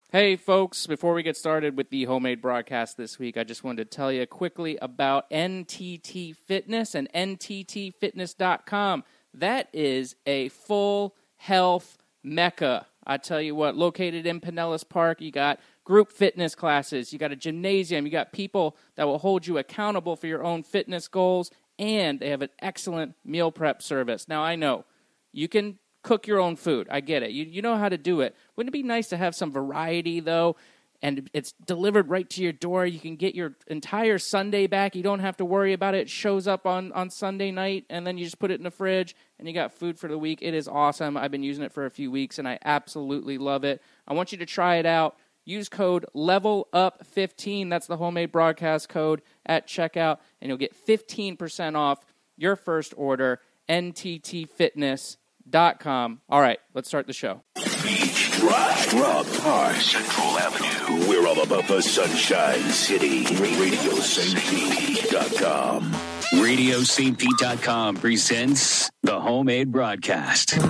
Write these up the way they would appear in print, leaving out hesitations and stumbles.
Hey, folks, before we get started with the homemade broadcast this week, I just wanted to tell you quickly about NTT Fitness and NTTfitness.com. That is a full health mecca. I tell you what, located in Pinellas Park, you got group fitness classes, you got a gymnasium, you got people that will hold you accountable for your own fitness goals, and they have an excellent meal prep service. Now, I know you can cook your own food. I get it. You know how to do it. Wouldn't it be nice to have some variety, though? And it's delivered right to your door. You can get your entire Sunday back. You don't have to worry about it. It shows up on Sunday night, and then you just put it in the fridge, and you got food for the week. It is awesome. I've been using it for a few weeks, and I absolutely love it. I want you to try it out. Use code LEVELUP15. That's the homemade broadcast code at checkout, and you'll get 15% off your first order, NTTfitness.com. All right, let's start the show. Beach, Drive, Rock, Park, Central Avenue. We're all about the Sunshine City. RadioStPete.com. RadioStPete.com presents the homemade broadcast.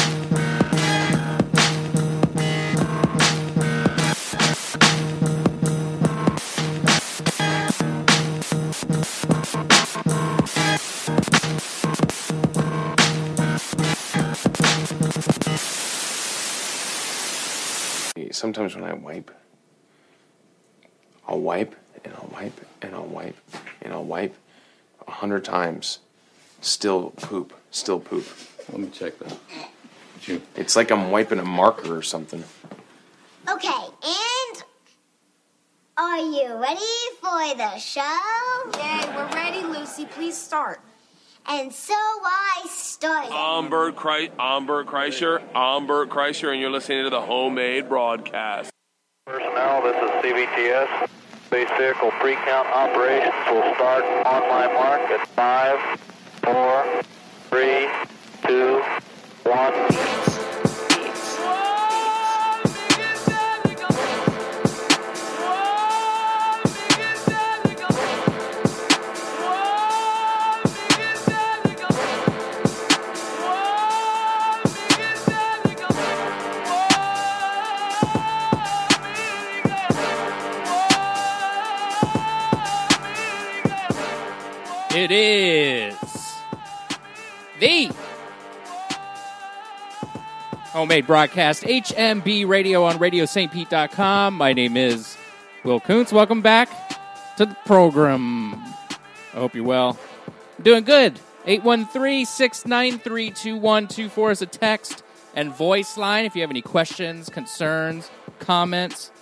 Sometimes when I wipe, I'll wipe, and I'll wipe, and I'll wipe, and I'll wipe 100 times. Still poop. Let me check that. It's like I'm wiping a marker or something. Okay, and are you ready for the show? Yay, we're ready, Lucy. Please start. And so I started. I'm Bert Kreischer, and you're listening to the homemade broadcast. Personnel, this is CVTS. Space vehicle pre-count operations will start on my mark at 5, 4, 3, 2, 1. It is the homemade broadcast, HMB Radio on RadioStPete.com. My name is Will Kuntz. Welcome back to the program. I hope you're well. I'm doing good. 813-693-2124 is a text and voice line. If you have any questions, concerns, comments,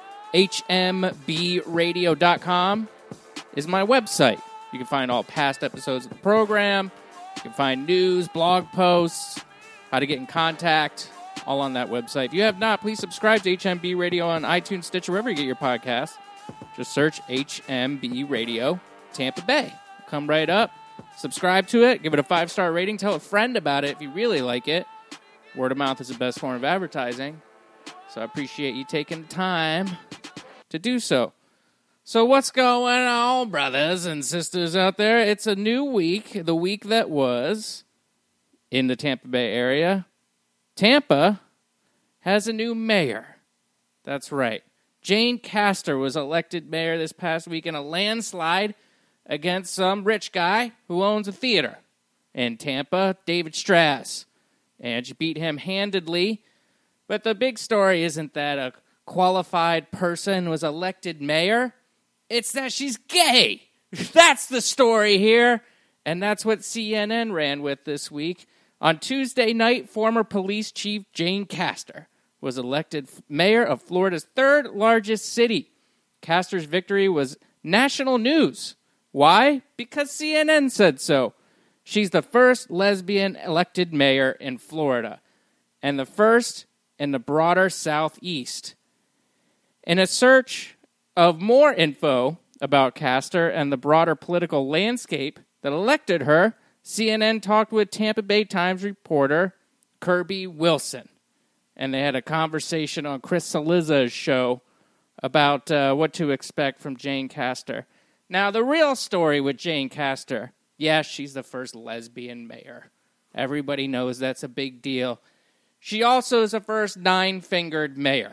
HMBRadio.com is my website. You can find all past episodes of the program. You can find news, blog posts, how to get in contact, all on that website. If you have not, please subscribe to HMB Radio on iTunes, Stitcher, wherever you get your podcasts. Just search HMB Radio Tampa Bay. Come right up. Subscribe to it. Give it a 5-star rating. Tell a friend about it if you really like it. Word of mouth is the best form of advertising. So I appreciate you taking the time to do so. So what's going on, brothers and sisters out there? It's a new week, the week that was in the Tampa Bay area. Tampa has a new mayor. That's right. Jane Castor was elected mayor this past week in a landslide against some rich guy who owns a theater in Tampa, David Strass. And she beat him handedly. But the big story isn't that a qualified person was elected mayor. It's that she's gay. That's the story here. And that's what CNN ran with this week. On Tuesday night, former police chief Jane Castor was elected mayor of Florida's third largest city. Castor's victory was national news. Why? Because CNN said so. She's the first lesbian elected mayor in Florida, and the first in the broader Southeast. In a search of more info about Castor and the broader political landscape that elected her, CNN talked with Tampa Bay Times reporter Kirby Wilson. And they had a conversation on Chris Cillizza's show about what to expect from Jane Castor. Now, the real story with Jane Castor, yes, she's the first lesbian mayor. Everybody knows that's a big deal. She also is the first 9-fingered mayor.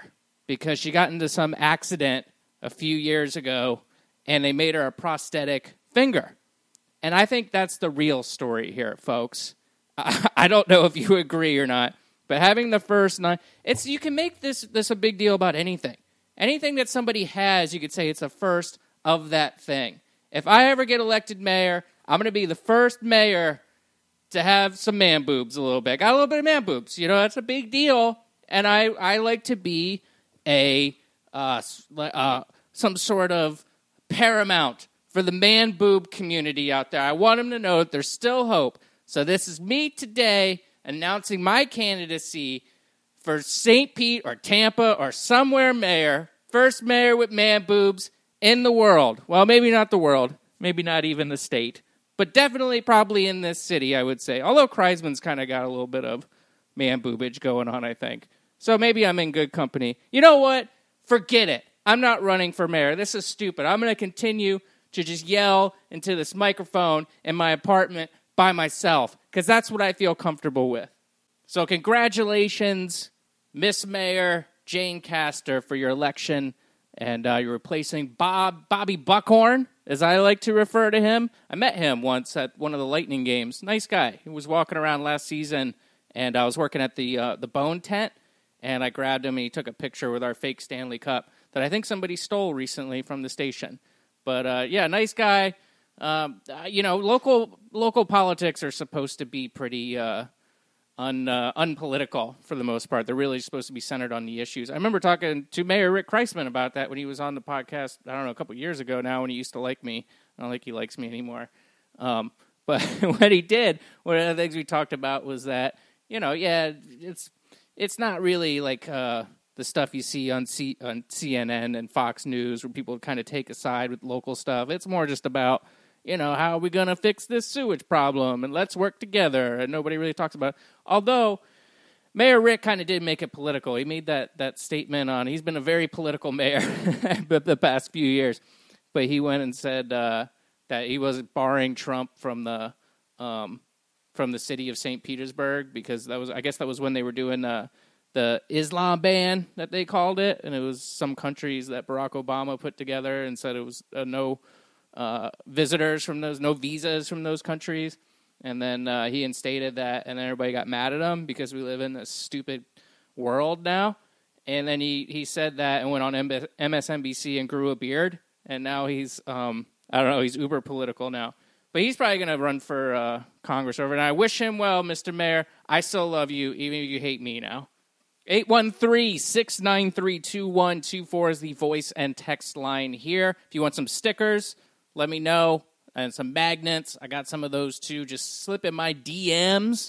because she got into some accident a few years ago, and they made her a prosthetic finger. And I think that's the real story here, folks. I don't know if you agree or not, but having the first 9, you can make this a big deal about anything. Anything that somebody has, you could say it's a first of that thing. If I ever get elected mayor, I'm going to be the first mayor to have some man boobs a little bit. Got a little bit of man boobs. You know, that's a big deal. And I like to be some sort of paramount for the man boob community out there. I want them to know that there's still hope. So this is me today announcing my candidacy for St. Pete or Tampa or somewhere mayor. First mayor with man boobs in the world. Well, maybe not the world. Maybe not even the state. But definitely probably in this city, I would say. Although Kreisman's kind of got a little bit of man boobage going on, I think. So maybe I'm in good company. You know what? Forget it. I'm not running for mayor. This is stupid. I'm going to continue to just yell into this microphone in my apartment by myself, because that's what I feel comfortable with. So congratulations, Miss Mayor Jane Castor, for your election, and you're replacing Bobby Buckhorn, as I like to refer to him. I met him once at one of the Lightning games. Nice guy. He was walking around last season, and I was working at the Bone tent, and I grabbed him, and he took a picture with our fake Stanley Cup that I think somebody stole recently from the station. But, yeah, nice guy. Local politics are supposed to be pretty unpolitical for the most part. They're really supposed to be centered on the issues. I remember talking to Mayor Rick Kreisman about that when he was on the podcast, I don't know, a couple years ago now, when he used to like me. I don't think he likes me anymore. But what he did, one of the things we talked about was that, it's not really like the stuff you see on CNN and Fox News, where people kind of take a side with local stuff. It's more just about, how are we going to fix this sewage problem, and let's work together, and nobody really talks about it. Although Mayor Rick kind of did make it political. He made that statement he's been a very political mayor the past few years, but he went and said that he wasn't barring Trump from the city of St. Petersburg, because I guess that was when they were doing the Islam ban, that they called it, and it was some countries that Barack Obama put together and said it was no visitors from those, no visas from those countries. And then he instated that, and then everybody got mad at him because we live in this stupid world now. And then he said that and went on MSNBC and grew a beard, and now he's, he's uber political now. But he's probably going to run for Congress over, and I wish him well, Mr. Mayor. I still love you, even if you hate me now. 813-693-2124 is the voice and text line here. If you want some stickers, let me know. And some magnets. I got some of those too. Just slip in my DMs.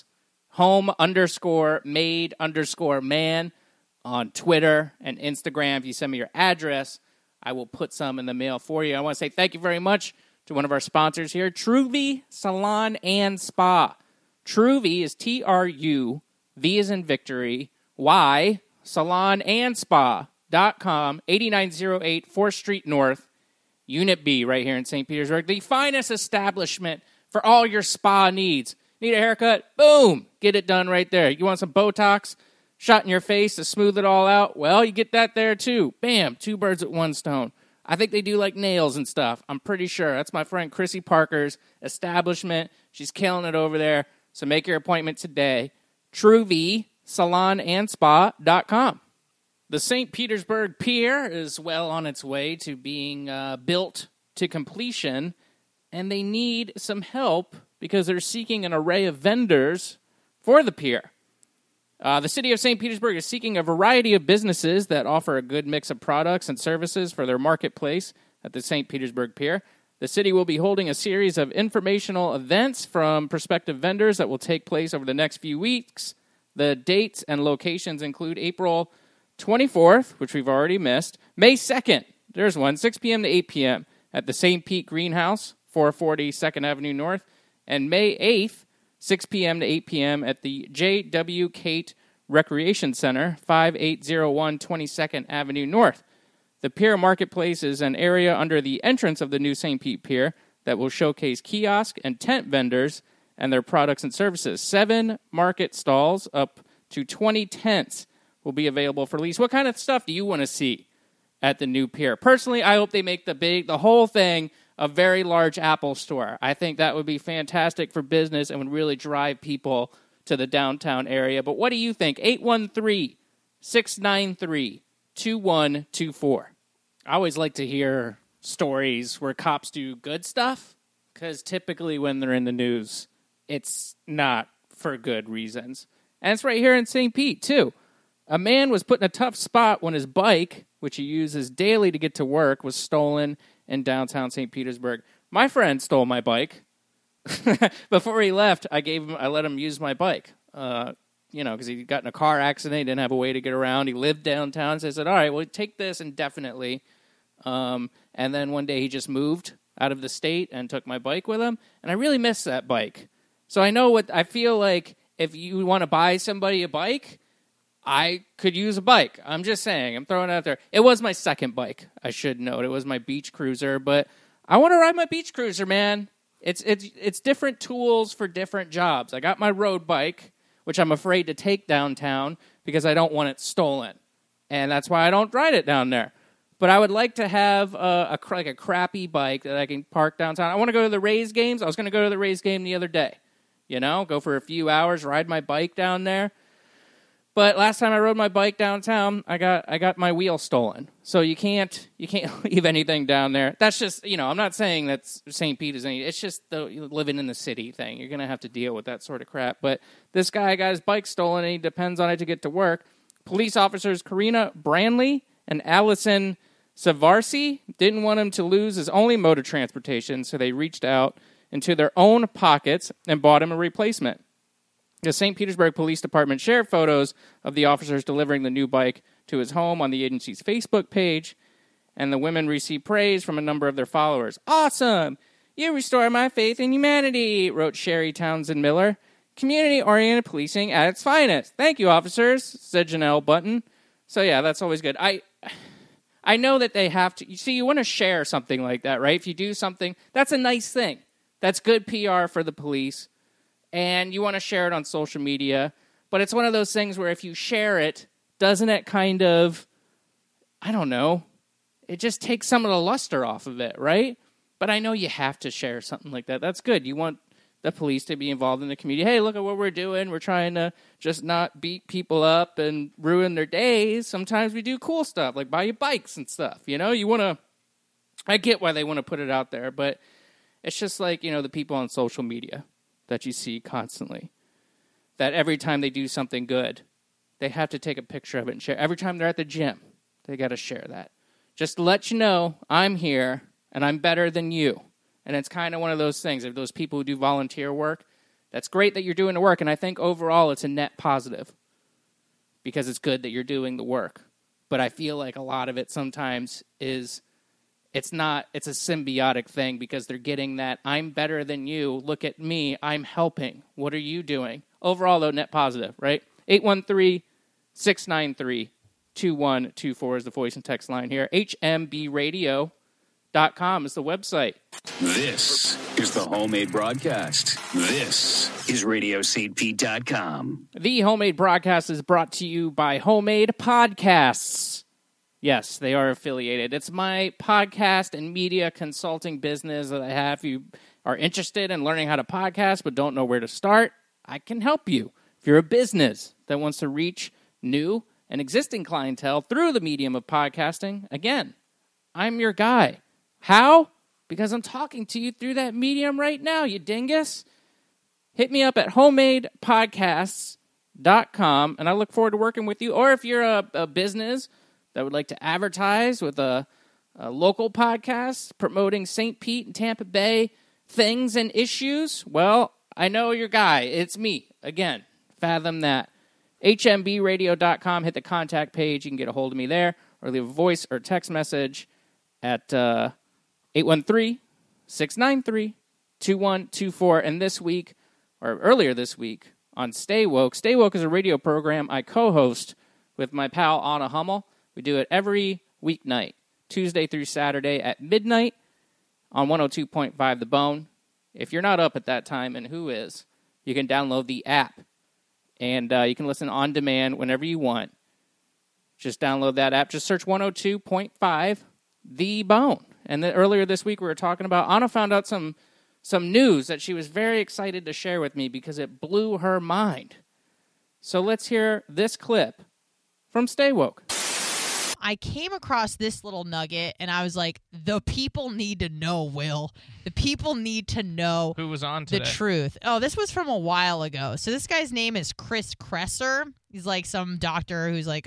Home_made_man on Twitter and Instagram. If you send me your address, I will put some in the mail for you. I want to say thank you very much to one of our sponsors here, Truvy Salon and Spa. Truvy is Truvy as in victory, Y, salonandspa.com, 8908 4th Street North, Unit B, right here in St. Petersburg. The finest establishment for all your spa needs. Need a haircut? Boom! Get it done right there. You want some Botox shot in your face to smooth it all out? Well, you get that there too. Bam! 2 birds with 1 stone. I think they do like nails and stuff. I'm pretty sure. That's my friend Chrissy Parker's establishment. She's killing it over there. So make your appointment today. Truvy salonandspa.com. The St. Petersburg Pier is well on its way to being built to completion, and they need some help because they're seeking an array of vendors for the pier. The city of St. Petersburg is seeking a variety of businesses that offer a good mix of products and services for their marketplace at the St. Petersburg Pier. The city will be holding a series of informational events from prospective vendors that will take place over the next few weeks. The dates and locations include April 24th, which we've already missed, May 2nd, there's one, 6 p.m. to 8 p.m. at the St. Pete Greenhouse, 440 2nd Avenue North, and May 8th, 6 p.m. to 8 p.m. at the J.W. Cate Recreation Center, 5801 22nd Avenue North. The Pier Marketplace is an area under the entrance of the new St. Pete Pier that will showcase kiosk and tent vendors and their products and services. 7 market stalls up to 20 tents will be available for lease. What kind of stuff do you want to see at the new pier? Personally, I hope they make the whole thing a very large Apple store. I think that would be fantastic for business and would really drive people to the downtown area. But what do you think? 813-693-2124. I always like to hear stories where cops do good stuff, because typically when they're in the news, it's not for good reasons. And it's right here in St. Pete, too. A man was put in a tough spot when his bike, which he uses daily to get to work, was stolen in downtown St. Petersburg. My friend stole my bike. Before he left, I let him use my bike. Because he got in a car accident, he didn't have a way to get around. He lived downtown, so I said, all right, well, take this indefinitely. And then one day he just moved out of the state and took my bike with him, and I really miss that bike. So I feel like if you want to buy somebody a bike, I could use a bike. I'm just saying. I'm throwing it out there. It was my second bike, I should note. It was my beach cruiser, but I want to ride my beach cruiser, man. It's different tools for different jobs. I got my road bike, which I'm afraid to take downtown because I don't want it stolen, and that's why I don't ride it down there. But I would like to have a crappy bike that I can park downtown. I want to go to the Rays games. I was going to go to the Rays game the other day. Go for a few hours, ride my bike down there. But last time I rode my bike downtown, I got my wheel stolen. So you can't leave anything down there. That's just, I'm not saying that St. Pete is it's just the living in the city thing. You're going to have to deal with that sort of crap. But this guy got his bike stolen, and he depends on it to get to work. Police officers Karina Branley and Allison Savarsi didn't want him to lose his only mode of transportation, so they reached out into their own pockets and bought him a replacement. The St. Petersburg Police Department shared photos of the officers delivering the new bike to his home on the agency's Facebook page, and the women received praise from a number of their followers. "Awesome! You restore my faith in humanity," wrote Sherry Townsend Miller. "Community-oriented policing at its finest. Thank you, officers," said Janelle Button. So yeah, that's always good. I know that they have to. You want to share something like that, right? If you do something, that's a nice thing. That's good PR for the police. And you want to share it on social media. But it's one of those things where if you share it, doesn't it kind of, I don't know, it just takes some of the luster off of it, right? But I know you have to share something like that. That's good. You want the police to be involved in the community. Hey, look at what we're doing. We're trying to just not beat people up and ruin their days. Sometimes we do cool stuff, like buy you bikes and stuff. You want to, I get why they want to put it out there, but it's just like, the people on social media that you see constantly, that every time they do something good, they have to take a picture of it and share. Every time they're at the gym, they got to share that. Just to let you know, I'm here, and I'm better than you. And it's kind of one of those things. If those people who do volunteer work, that's great that you're doing the work, and I think overall it's a net positive because it's good that you're doing the work. But I feel like a lot of it sometimes is it's a symbiotic thing because they're getting that, I'm better than you, look at me, I'm helping. What are you doing? Overall, though, net positive, right? 813-693-2124 is the voice and text line here. HMBradio.com is the website. This is the Homemade Broadcast. This is RadioStPete.com. The Homemade Broadcast is brought to you by Homemade Podcasts. Yes, they are affiliated. It's my podcast and media consulting business that I have. If you are interested in learning how to podcast but don't know where to start, I can help you. If you're a business that wants to reach new and existing clientele through the medium of podcasting, again, I'm your guy. How? Because I'm talking to you through that medium right now, you dingus. Hit me up at homemadepodcasts.com, and I look forward to working with you. Or if you're a business that would like to advertise with a local podcast promoting St. Pete and Tampa Bay things and issues, well, I know your guy. It's me. Again, fathom that. HMBradio.com. Hit the contact page. You can get a hold of me there or leave a voice or text message at 813-693-2124. And this week, or earlier this week, on Stay Woke. Stay Woke is a radio program I co-host with my pal Anna Hummel. We do it every weeknight, Tuesday through Saturday at midnight on 102.5 The Bone. If you're not up at that time, and who is, you can download the app. And you can listen on demand whenever you want. Just download that app. Just search 102.5 The Bone. And then earlier this week we were talking about, Anna found out some news that she was very excited to share with me because it blew her mind. So let's hear this clip from Stay Woke. I came across this little nugget, and I was like, the people need to know, Will. The people need to know who was on today. The truth. Oh, this was from a while ago. So this guy's name is Chris Kresser. He's like some doctor who's like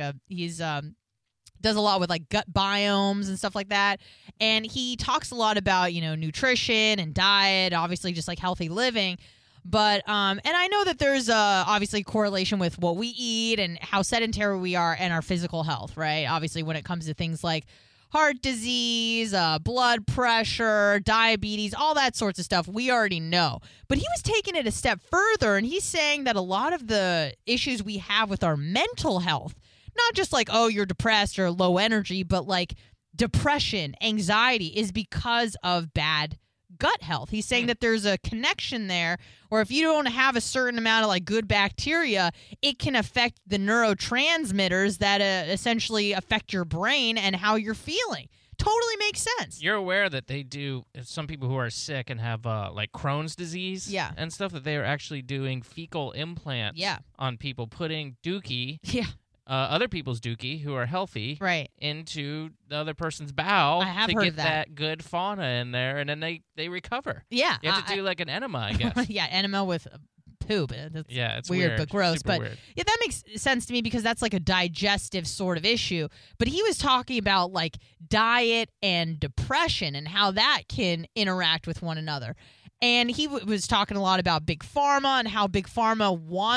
does a lot with like gut biomes and stuff like that. And he talks a lot about, nutrition and diet, obviously just like healthy living. But, and I know that there's obviously correlation with what we eat and how sedentary we are and our physical health, right? Obviously when it comes to things like heart disease, blood pressure, diabetes, all that sorts of stuff, we already know. But he was taking it a step further, and he's saying that a lot of the issues we have with our mental health, not just like, oh, you're depressed or low energy, but like depression, anxiety is because of bad gut health. He's saying that there's a connection there, or if you don't have a certain amount of like good bacteria, it can affect the neurotransmitters that essentially affect your brain and how you're feeling. Totally makes sense. You're aware that they do, some people who are sick and have like Crohn's disease and stuff, that they are actually doing fecal implants on people, putting dookie other people's dookie who are healthy into the other person's bowel to get that good fauna in there, and then they recover. Yeah. You have to do like an enema, I guess. Enema with poop. That's it's weird, but gross. Super but weird. Yeah, that makes sense to me because that's like a digestive sort of issue. But he was talking about like diet and depression and how that can interact with one another. And he was talking a lot about Big Pharma and how Big Pharma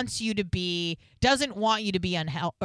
doesn't want you to be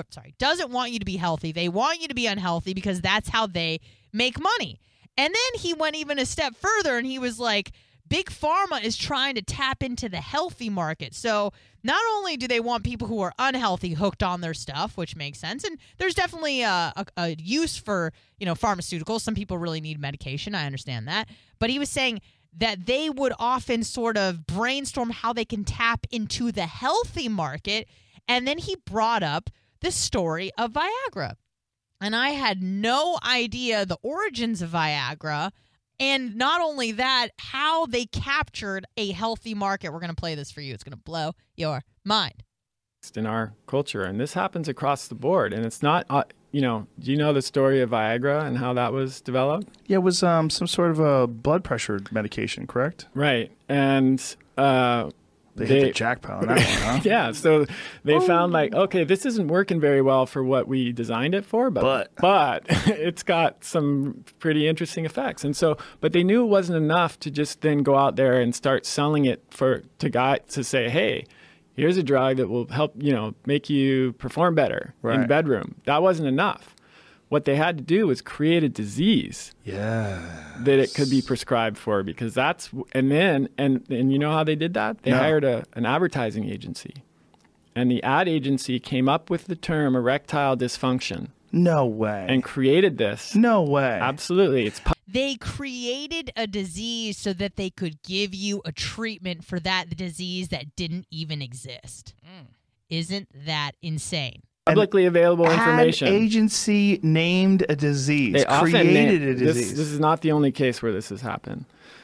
healthy. They want you to be unhealthy because that's how they make money. And then he went even a step further, and he was like, Big Pharma is trying to tap into the healthy market. So not only do they want people who are unhealthy hooked on their stuff, which makes sense, and there's definitely a use for pharmaceuticals. Some people really need medication. I understand that. But he was saying that they would often sort of brainstorm how they can tap into the healthy market. And then he brought up the story of Viagra. And I had no idea the origins of Viagra. And not only that, how they captured a healthy market. We're going to play this for you. It's going to blow your mind. In our culture, and this happens across the board, and it's not do you know the story of Viagra and how that was developed? Yeah, it was some sort of a blood pressure medication, correct? Right. And they hit the jackpot on that one, huh? Yeah, so they found like, okay, this isn't working very well for what we designed it for, but it's got some pretty interesting effects. And so, but they knew it wasn't enough to just then go out there and start selling it to guys to say, hey, here's a drug that will help, make you perform better in the bedroom. That wasn't enough. What they had to do was create a disease that it could be prescribed for, because and you know how they did that? They hired an advertising agency. And the ad agency came up with the term erectile dysfunction. No way. And created this. No way. Absolutely. They created a disease so that they could give you a treatment for that disease that didn't even exist. Isn't that insane? Publicly available information. Ad agency named a disease. They created a disease. This is not the only case where this has happened.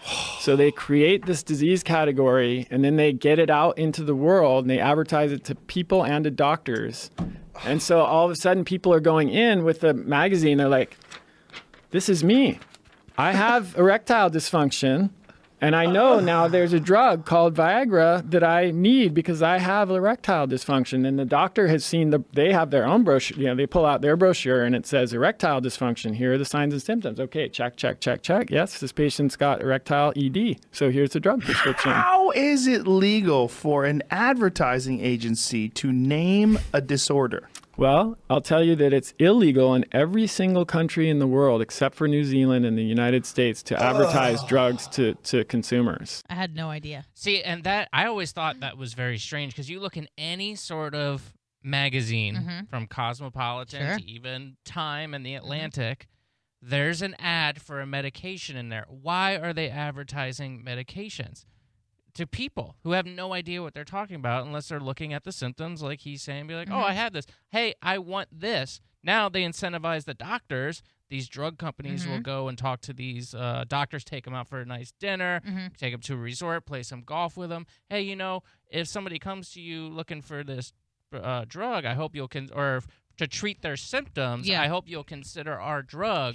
So they create this disease category, and then they get it out into the world, and they advertise it to people and to doctors. And so all of a sudden, people are going in with a magazine. They're like, this is me. I have erectile dysfunction, and I know now there's a drug called Viagra that I need because I have erectile dysfunction. And the doctor has seen they have their own brochure. They pull out their brochure, and it says erectile dysfunction. Here are the signs and symptoms. Okay, check. Yes, this patient's got erectile ED. So here's the drug prescription. How is it legal for an advertising agency to name a disorder? Well, I'll tell you that it's illegal in every single country in the world except for New Zealand and the United States to advertise drugs to consumers. I had no idea. See, and that I always thought that was very strange, because you look in any sort of magazine, from Cosmopolitan to even Time and The Atlantic, there's an ad for a medication in there. Why are they advertising medications to people who have no idea what they're talking about unless they're looking at the symptoms, like he's saying, be like, oh, I have this. Hey, I want this. Now they incentivize the doctors. These drug companies will go and talk to these doctors, take them out for a nice dinner, take them to a resort, play some golf with them. Hey, if somebody comes to you looking for this drug, I hope you'll or to treat their symptoms, I hope you'll consider our drug,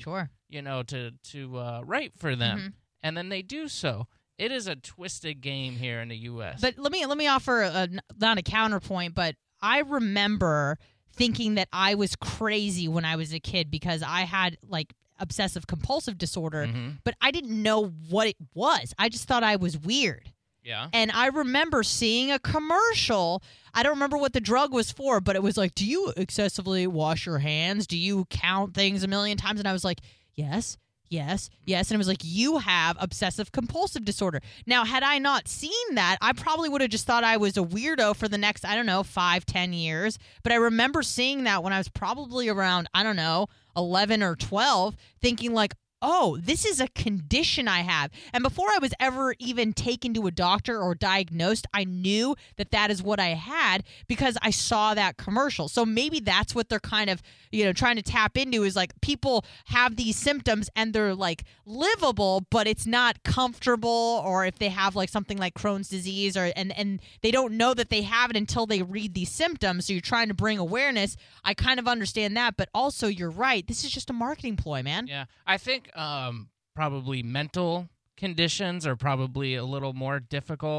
to right for them. And then they do so. It is a twisted game here in the U.S. But let me offer not a counterpoint, but I remember thinking that I was crazy when I was a kid because I had like obsessive compulsive disorder, but I didn't know what it was. I just thought I was weird. Yeah. And I remember seeing a commercial. I don't remember what the drug was for, but it was like, do you excessively wash your hands? Do you count things a million times? And I was like, yes. And it was like, you have obsessive compulsive disorder. Now, had I not seen that, I probably would have just thought I was a weirdo for the next, 5-10 years. But I remember seeing that when I was probably around, 11 or 12, thinking like, oh, this is a condition I have. And before I was ever even taken to a doctor or diagnosed, I knew that that is what I had because I saw that commercial. So maybe that's what they're kind of, trying to tap into is like people have these symptoms and they're like livable, but it's not comfortable. Or if they have like something like Crohn's disease and they don't know that they have it until they read these symptoms. So you're trying to bring awareness. I kind of understand that. But also you're right. This is just a marketing ploy, man. Yeah. I think probably mental conditions are probably a little more difficult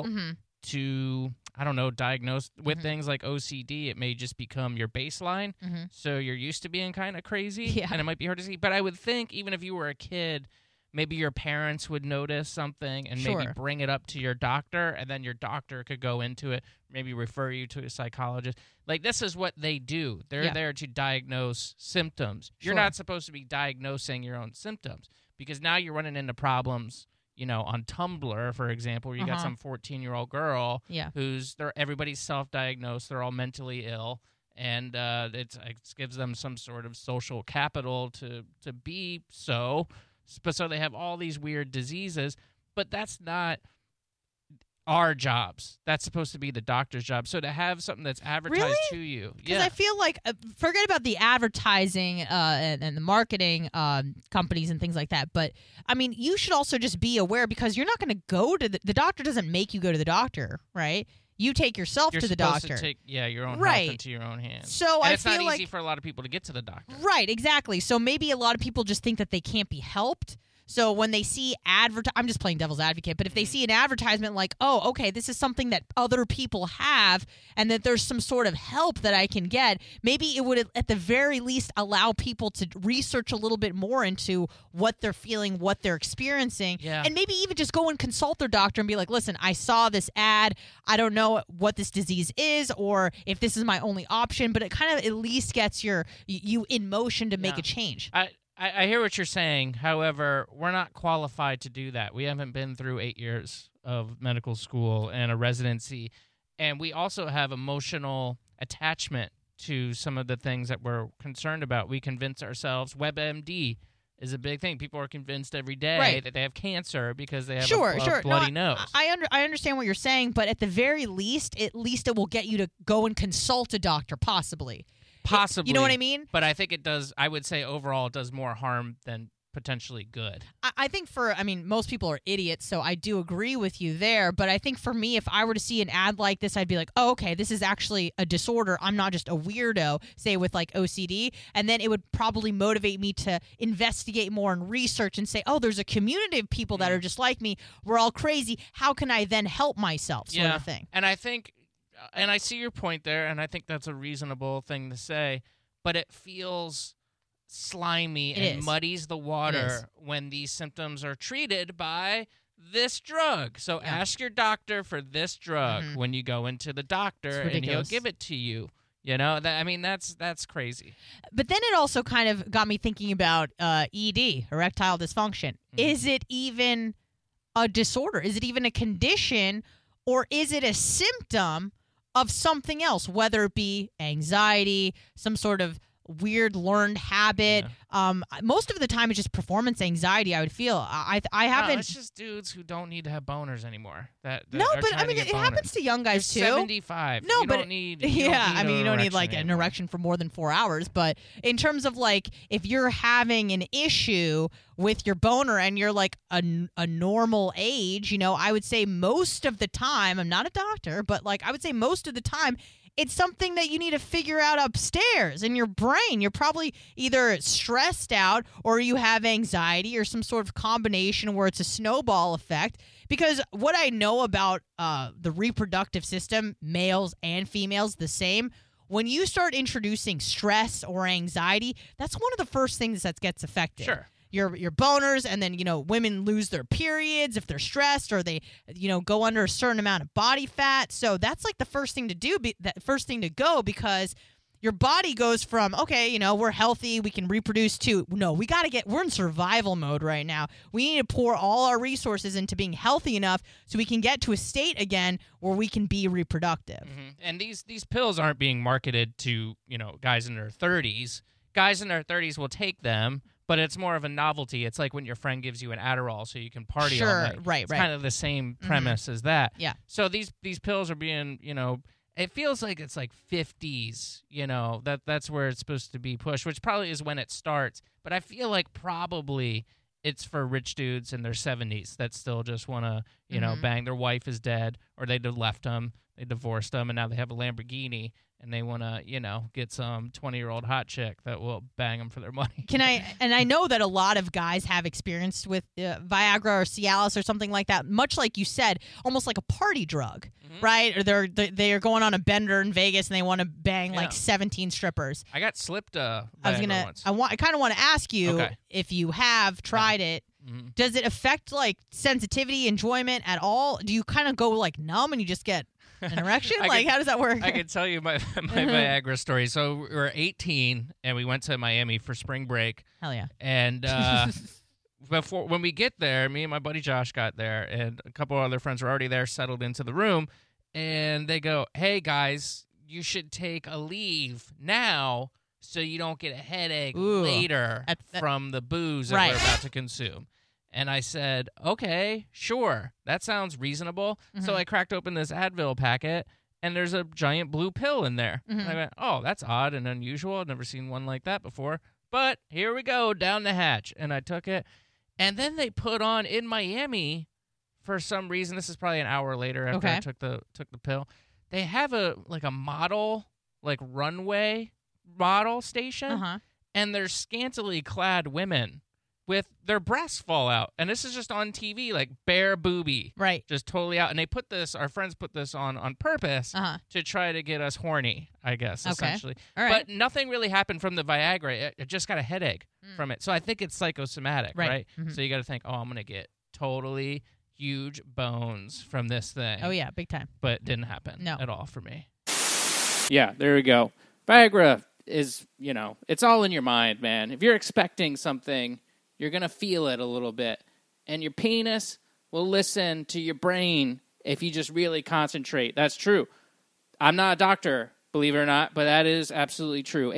to, diagnose with things like OCD. It may just become your baseline. So you're used to being kind of crazy and it might be hard to see. But I would think even if you were a kid, maybe your parents would notice something and maybe bring it up to your doctor, and then your doctor could go into it, maybe refer you to a psychologist. Like, this is what they do. They're there to diagnose symptoms. You're not supposed to be diagnosing your own symptoms because now you're running into problems, on Tumblr, for example, where you got some 14-year-old girl who's everybody's self-diagnosed. They're all mentally ill. And it gives them some sort of social capital to be so. But so they have all these weird diseases, but that's not our jobs. That's supposed to be the doctor's job. So to have something that's advertised to you. Because I feel like, forget about the advertising and the marketing companies and things like that. But, you should also just be aware because you're not going to go to the doctor doesn't make you go to the doctor, right? You take yourself to the doctor. To take, your own health into your own hands. So and it's not easy for a lot of people to get to the doctor. Right, exactly. So maybe a lot of people just think that they can't be helped. So when they see I'm just playing devil's advocate, but if they see an advertisement like, oh, okay, this is something that other people have and that there's some sort of help that I can get, maybe it would at the very least allow people to research a little bit more into what they're feeling, what they're experiencing, and maybe even just go and consult their doctor and be like, listen, I saw this ad. I don't know what this disease is or if this is my only option, but it kind of at least gets you in motion to make a change. I hear what you're saying. However, we're not qualified to do that. We haven't been through 8 years of medical school and a residency. And we also have emotional attachment to some of the things that we're concerned about. We convince ourselves WebMD is a big thing. People are convinced every day that they have cancer because they have a bloody nose. I understand what you're saying, but at the very least, it will get you to go and consult a doctor, possibly. Possibly. You know what I mean? But I think it does, I would say overall it does more harm than potentially good. I think most people are idiots, so I do agree with you there. But I think for me, if I were to see an ad like this, I'd be like, oh, okay, this is actually a disorder. I'm not just a weirdo, say with like OCD. And then it would probably motivate me to investigate more and research and say, oh, there's a community of people that are just like me. We're all crazy. How can I then help myself sort of thing? And I think... And I see your point there, and I think that's a reasonable thing to say, but it feels slimy and muddies the water when these symptoms are treated by this drug. So ask your doctor for this drug when you go into the doctor, and he'll give it to you. That's crazy. But then it also kind of got me thinking about ED, erectile dysfunction. Is it even a disorder? Is it even a condition, or is it a symptom of something else, whether it be anxiety, some sort of weird learned habit. Most of the time, it's just performance anxiety. I would feel. I haven't. No, it's just dudes who don't need to have boners anymore. No, but I mean, it happens to young guys too. 75. No, you but don't need, you don't need like anymore. an erection for more than 4 hours. But in terms of like, if you're having an issue with your boner and you're like a normal age, I would say most of the time. I'm not a doctor, but like I would say most of the time. It's something that you need to figure out upstairs in your brain. You're probably either stressed out or you have anxiety or some sort of combination where it's a snowball effect. Because what I know about the reproductive system, males and females, the same. When you start introducing stress or anxiety, that's one of the first things that gets affected. Sure. Your boners, and then women lose their periods if they're stressed, or they go under a certain amount of body fat. So that's like the first thing to do, first thing to go, because your body goes from, okay, we're healthy, we can reproduce, to no, we're in survival mode right now. We need to pour all our resources into being healthy enough so we can get to a state again where we can be reproductive. Mm-hmm. And these pills aren't being marketed to guys in their 30s. Guys in their 30s will take them. But it's more of a novelty. It's like when your friend gives you an Adderall so you can party all night. Right, it's kind of the same premise as that. Yeah. So these pills are being, it feels like it's like 50s, that's where it's supposed to be pushed, which probably is when it starts. But I feel like probably it's for rich dudes in their 70s that still just want to, bang. Their wife is dead, or they left them, they divorced them, and now they have a Lamborghini. And they want to, get some 20-year-old hot chick that will bang them for their money. And I know that a lot of guys have experience with Viagra or Cialis or something like that, much like you said, almost like a party drug, right? Or they're going on a bender in Vegas and they want to bang like 17 strippers. I got slipped Viagra once. I kind of want to ask you if you have tried it. Mm-hmm. Does it affect like sensitivity, enjoyment at all? Do you kind of go like numb and you just get an erection? How does that work? I can tell you my Viagra story. So we were 18 and we went to Miami for spring break. Hell yeah. And when we get there, me and my buddy Josh got there, and a couple of other friends were already there, settled into the room, and they go, "Hey guys, you should take a leave now so you don't get a headache later from the booze that we're about to consume." And I said, okay, sure. That sounds reasonable. Mm-hmm. So I cracked open this Advil packet, and there's a giant blue pill in there. Mm-hmm. And I went, oh, that's odd and unusual. I've never seen one like that before. But here we go, down the hatch. And I took it. And then they put on in Miami, for some reason, this is probably an hour later after I took the pill, they have a model, like runway model station, and there's scantily clad women with their breasts fall out. And this is just on TV, like bare boobie. Right. Just totally out. And they put this, our friends put this on purpose to try to get us horny, I guess, essentially. All right. But nothing really happened from the Viagra. I just got a headache from it. So I think it's psychosomatic, right? Mm-hmm. So you got to think, oh, I'm going to get totally huge bones from this thing. Oh, yeah, big time. But it didn't happen at all for me. Yeah, there we go. Viagra is, it's all in your mind, man. If you're expecting something, you're going to feel it a little bit. And your penis will listen to your brain if you just really concentrate. That's true. I'm not a doctor, believe it or not, but that is absolutely true.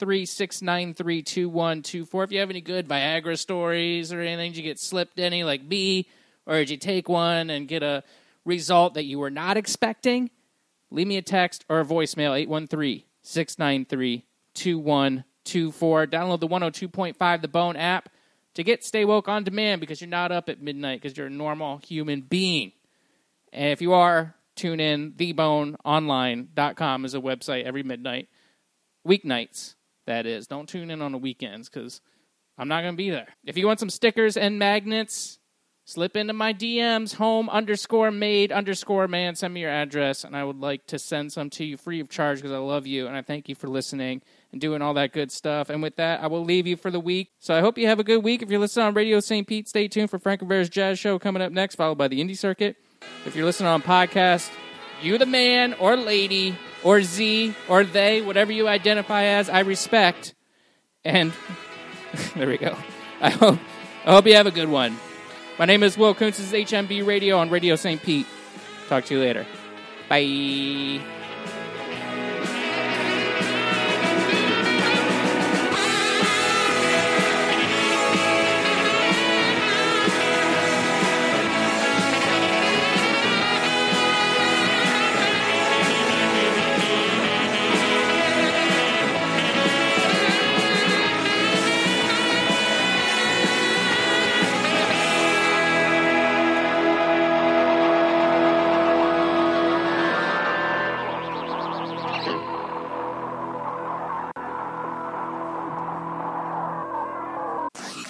813-693-2124. If you have any good Viagra stories or anything, did you get slipped any like me? Or did you take one and get a result that you were not expecting? Leave me a text or a voicemail, 813-693-2124. Download the 102.5 The Bone app to get Stay Woke on demand, because you're not up at midnight because you're a normal human being. And if you are, tune in. TheBoneOnline.com is a website every midnight. Weeknights, that is. Don't tune in on the weekends because I'm not going to be there. If you want some stickers and magnets, slip into my DMs, home_made_man. Send me your address, and I would like to send some to you free of charge because I love you, and I thank you for listening and doing all that good stuff. And with that, I will leave you for the week. So I hope you have a good week. If you're listening on Radio St. Pete, stay tuned for Frank Rivera's Jazz Show coming up next, followed by the Indie Circuit. If you're listening on podcast, you the man or lady or Z or they, whatever you identify as, I respect. And there we go. I hope you have a good one. My name is Will Kuntz. This is HMB Radio on Radio St. Pete. Talk to you later. Bye.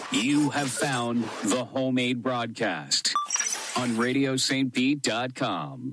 You have found the Homemade Broadcast on RadioSt. Pete.com.